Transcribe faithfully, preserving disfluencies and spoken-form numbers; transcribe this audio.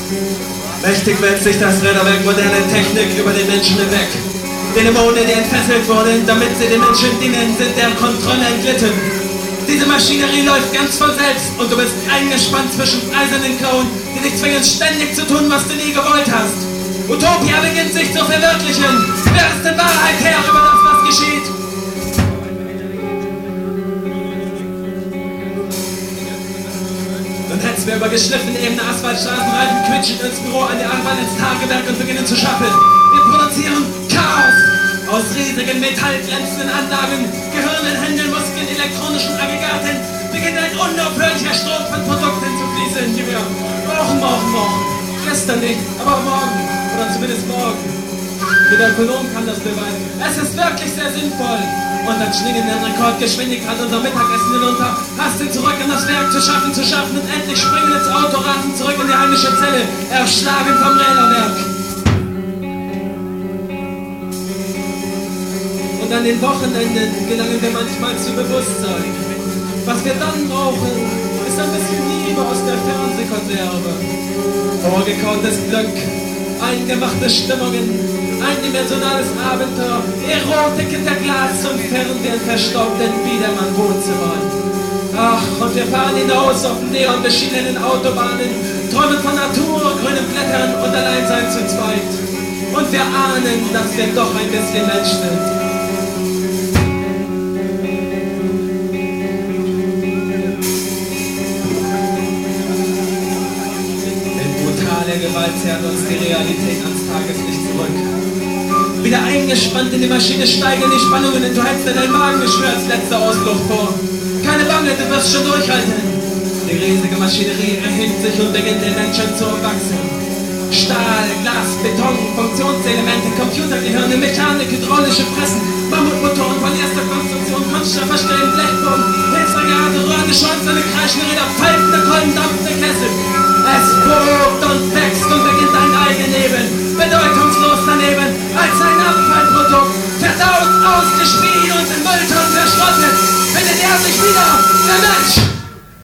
Mächtig wälzt sich das Räderwerk moderne Technik über den Menschen hinweg. Die Dämonen, die entfesselt wurden, damit sie den Menschen dienen, sind der Kontrolle entglitten. Diese Maschinerie läuft ganz von selbst und du bist eingespannt zwischen eisernen Klauen, die dich zwingen, ständig zu tun, was du nie gewollt hast. Utopia beginnt sich zu verwirklichen. Wer ist in Wahrheit Herr über das, was geschieht? Und hetzen wir über geschliffene ebene Asphaltstraßen, reiten quietschend ins Büro, an die Arbeit, ins Tagewerk und beginnen zu schaffen. Wir produzieren Chaos aus riesigen metallglänzenden Anlagen, Gehirnen, Händeln, Muskeln, elektronischen Aggregaten. Beginnt ein unaufhörlicher Strom von Produkten zu fließen, die wir brauchen, brauchen, brauchen. Gestern nicht, aber morgen. Oder zumindest morgen. Jeder Ökonom kann das beweisen. Es ist wirklich sehr sinnvoll. Und dann schwingen in Rekordgeschwindigkeit unser Mittagessen hinunter, hasten zurück in das Werk, zu schaffen, zu schaffen und endlich springen ins Auto, rasen zurück in die heimische Zelle, erschlagen vom Räderwerk. Und an den Wochenenden gelangen wir manchmal zu Bewusstsein. Was wir dann brauchen, ist ein bisschen Liebe aus der Fernsehkonserve. Vorgekautes Glück, eingemachte Stimmungen, eindimensionales Abenteuer, Erotik in der Glas- und Fernsehen verstaubten Biedermann-Wohnzimmern. Ach, und wir fahren hinaus auf neonbeschienenen Autobahnen, träumen von Natur, grünen Blättern und Alleinsein zu zweit. Und wir ahnen, dass wir doch ein bisschen Mensch sind. Gewalt zerrt uns die Realität ans Tageslicht zurück. Wieder eingespannt in die Maschine steigen die Spannungen und du hältst in dein Magengeschwür als letzte Ausflucht vor. Keine Bange, du wirst schon durchhalten. Die riesige Maschinerie erhebt sich und beginnt den Menschen zu erwachsen. Stahl, Glas, Beton, Funktionselemente, Computergehirne, Mechanik, hydraulische Pressen, Mammutmotoren, Polyesterkonstruktion, Kunststoffverstellen, Blechbogen, Hilfsaggregate, Röhren, Schornsteine, kreischende Räder, pfeifende Kolben, dampfende Kessel. Es wogt